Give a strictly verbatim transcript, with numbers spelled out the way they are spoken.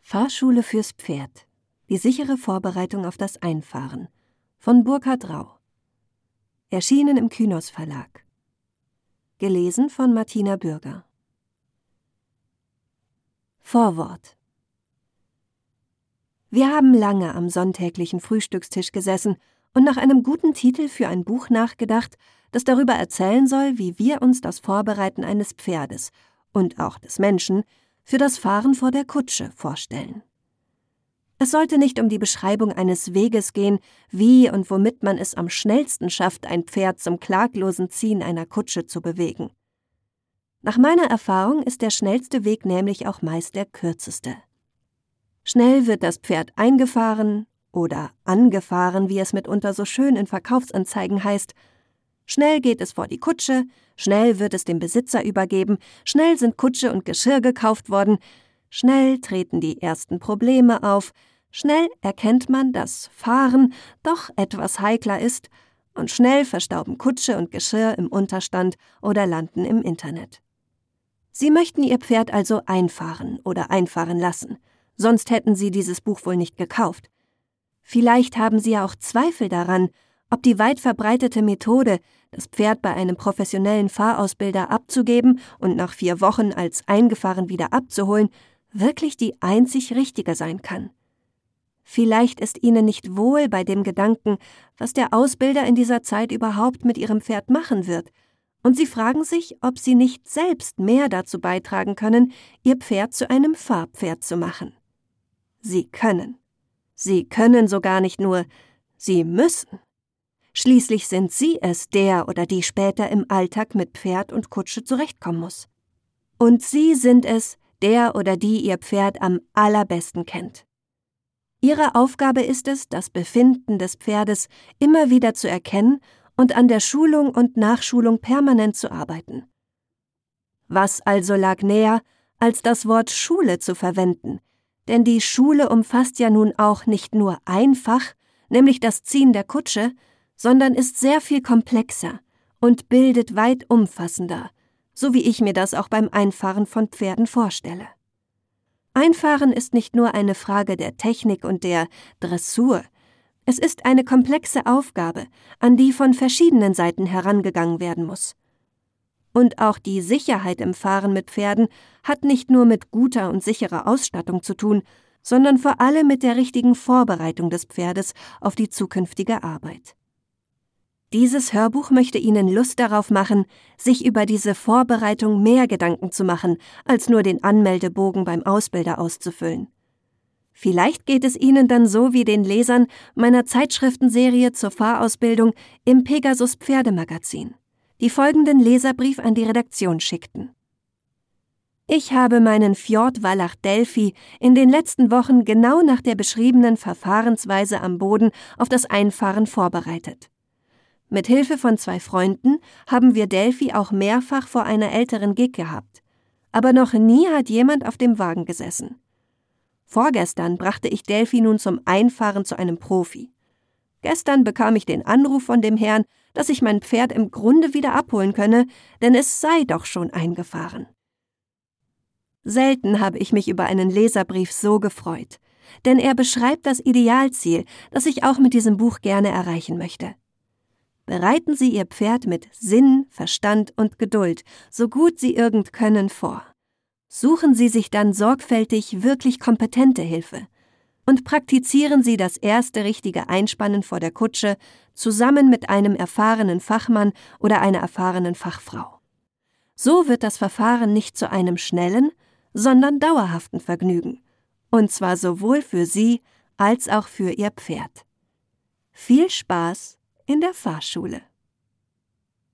Fahrschule fürs Pferd. Die sichere Vorbereitung auf das Einfahren von Burkhard Rau. Erschienen im Kynos Verlag. Gelesen von Martina Bürger. Vorwort. Wir haben lange am sonntäglichen Frühstückstisch gesessen und nach einem guten Titel für ein Buch nachgedacht, das darüber erzählen soll, wie wir uns das Vorbereiten eines Pferdes und auch des Menschen für das Fahren vor der Kutsche vorstellen. Es sollte nicht um die Beschreibung eines Weges gehen, wie und womit man es am schnellsten schafft, ein Pferd zum klaglosen Ziehen einer Kutsche zu bewegen. Nach meiner Erfahrung ist der schnellste Weg nämlich auch meist der kürzeste. Schnell wird das Pferd eingefahren oder angefahren, wie es mitunter so schön in Verkaufsanzeigen heißt. Schnell geht es vor die Kutsche, schnell wird es dem Besitzer übergeben, schnell sind Kutsche und Geschirr gekauft worden, schnell treten die ersten Probleme auf, schnell erkennt man, dass Fahren doch etwas heikler ist und schnell verstauben Kutsche und Geschirr im Unterstand oder landen im Internet. Sie möchten Ihr Pferd also einfahren oder einfahren lassen, sonst hätten Sie dieses Buch wohl nicht gekauft. Vielleicht haben Sie ja auch Zweifel daran, ob die weit verbreitete Methode, das Pferd bei einem professionellen Fahrausbilder abzugeben und nach vier Wochen als eingefahren wieder abzuholen, wirklich die einzig richtige sein kann. Vielleicht ist Ihnen nicht wohl bei dem Gedanken, was der Ausbilder in dieser Zeit überhaupt mit Ihrem Pferd machen wird, und Sie fragen sich, ob Sie nicht selbst mehr dazu beitragen können, Ihr Pferd zu einem Fahrpferd zu machen. Sie können. Sie können sogar nicht nur, Sie müssen. Schließlich sind Sie es, der oder die später im Alltag mit Pferd und Kutsche zurechtkommen muss. Und Sie sind es, der oder die Ihr Pferd am allerbesten kennt. Ihre Aufgabe ist es, das Befinden des Pferdes immer wieder zu erkennen und an der Schulung und Nachschulung permanent zu arbeiten. Was also lag näher, als das Wort Schule zu verwenden? Denn die Schule umfasst ja nun auch nicht nur ein Fach, nämlich das Ziehen der Kutsche, sondern ist sehr viel komplexer und bildet weit umfassender, so wie ich mir das auch beim Einfahren von Pferden vorstelle. Einfahren ist nicht nur eine Frage der Technik und der Dressur. Es ist eine komplexe Aufgabe, an die von verschiedenen Seiten herangegangen werden muss. Und auch die Sicherheit im Fahren mit Pferden hat nicht nur mit guter und sicherer Ausstattung zu tun, sondern vor allem mit der richtigen Vorbereitung des Pferdes auf die zukünftige Arbeit. Dieses Hörbuch möchte Ihnen Lust darauf machen, sich über diese Vorbereitung mehr Gedanken zu machen, als nur den Anmeldebogen beim Ausbilder auszufüllen. Vielleicht geht es Ihnen dann so wie den Lesern meiner Zeitschriftenserie zur Fahrausbildung im Pegasus Pferdemagazin, die folgenden Leserbrief an die Redaktion schickten. Ich habe meinen Fjord Wallach Delphi in den letzten Wochen genau nach der beschriebenen Verfahrensweise am Boden auf das Einfahren vorbereitet. Mit Hilfe von zwei Freunden haben wir Delphi auch mehrfach vor einer älteren Gig gehabt. Aber noch nie hat jemand auf dem Wagen gesessen. Vorgestern brachte ich Delphi nun zum Einfahren zu einem Profi. Gestern bekam ich den Anruf von dem Herrn, dass ich mein Pferd im Grunde wieder abholen könne, denn es sei doch schon eingefahren. Selten habe ich mich über einen Leserbrief so gefreut, denn er beschreibt das Idealziel, das ich auch mit diesem Buch gerne erreichen möchte. Bereiten Sie Ihr Pferd mit Sinn, Verstand und Geduld, so gut Sie irgend können, vor. Suchen Sie sich dann sorgfältig wirklich kompetente Hilfe und praktizieren Sie das erste richtige Einspannen vor der Kutsche zusammen mit einem erfahrenen Fachmann oder einer erfahrenen Fachfrau. So wird das Verfahren nicht zu einem schnellen, sondern dauerhaften Vergnügen, und zwar sowohl für Sie als auch für Ihr Pferd. Viel Spaß in der Fahrschule.